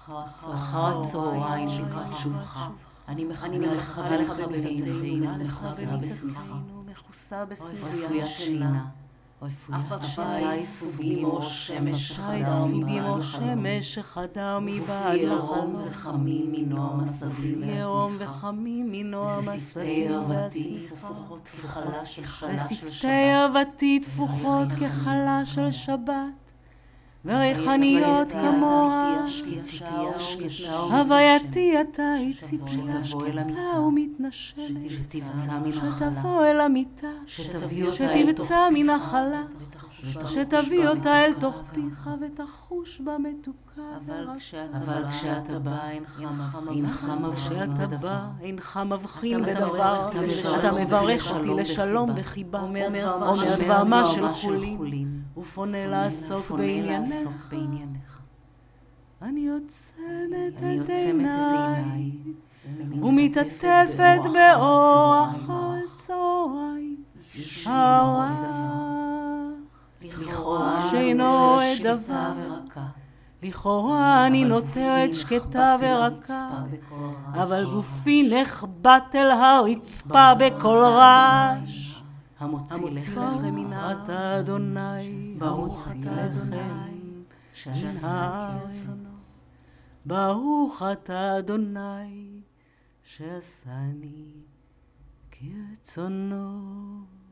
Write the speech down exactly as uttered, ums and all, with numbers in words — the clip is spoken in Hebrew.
אחר הצהריים לקראת שובך. אני מחכה לך בביתנו, מכוסה בשמחה. רפוית שינה. אף אשי ספוגים או שמש שחדר מבעד לחלום. וחמים מנועם הסביב והשיחה. ירום וחמים מנועם הסביב והשיחה. ושפתי אהבתי תפוחות כחלה של שבת. וריחניות כמוה. הווייתי אתה היא ציפייה שקטה ומתנשמת. שתבוא אל המיטה. שתבצע מן החלה. שתביא אותה אל תוך פיך ותחוש בה מתוקה. אבל כשאתה בא אינך מבחין בדבר. אתה מברך אותי לשלום בחיבה. אומר דבר מה של חולין. ופונה לעסוק בעניינך. אני עוצמת את עיניי ומתעטפת באור אחר הצהריים. שאינו רואה דבר. לכאורה אני נותרת שקטה ורכה, אבל גופי נחבט אל הרצפה בכל רעש. המוציא לחם מן הארץ אדוני, ברוך אתה אדוני שעשה רצונו. ברוך אתה אדוני שעשני כרצונו.